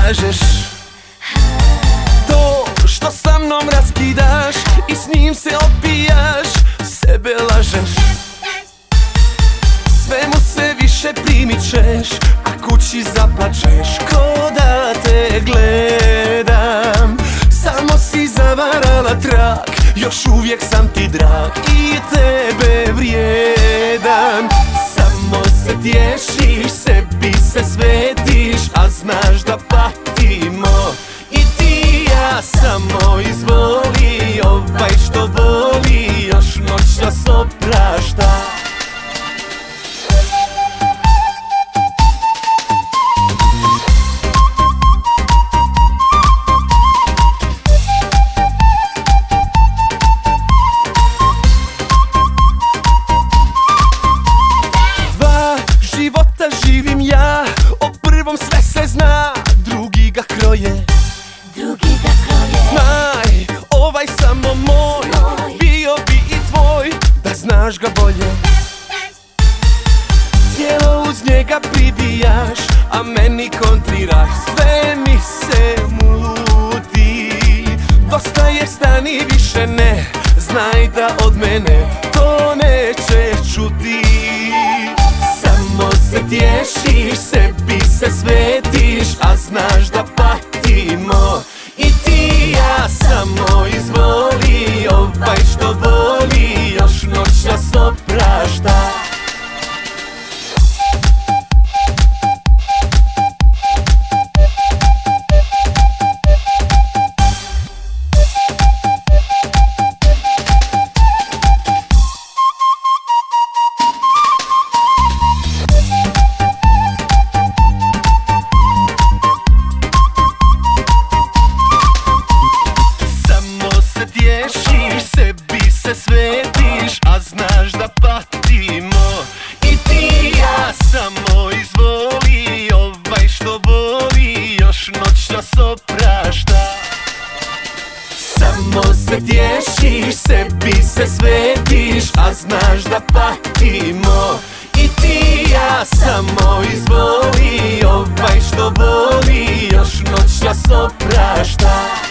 kažeš. To što sa mnom raskidaš i s njim se opijaš, sebe lažeš. Svemu se više primičeš, a kući zaplačeš. Ko da te gledam, samo si zavarala trak. Još uvijek sam ti drag i tebe vrijedan. Samo se tješiš, sebi se svetiš, a znaš da patimo. I ti i ja, samo izvoli ovaj što voli, još noćas oprašta. Života živim ja, o prvom sve se zna, drugi ga kroje. Znaj, ovaj samo moj, bio bi i tvoj, da znaš ga bolje. Tijelo uz njega pribijaš, a meni kontriraš, sve mi se muti. Dosta je, stani, više ne, znaj da od mene to nećeš čuti. Samo se tješiš, sebi se svetiš, a znaš da patimo. I ti i ja, samo izvoli ovaj što voli, još noćas oprašta. Sebi se svetiš, a znaš da patimo. I ti i ja, samo izvoli ovaj što voli, još noćas oprašta. Samo se tješiš, sebi se svetiš, a znaš da patimo. I ti i ja, samo izvoli ovaj što voli, još noćas oprašta.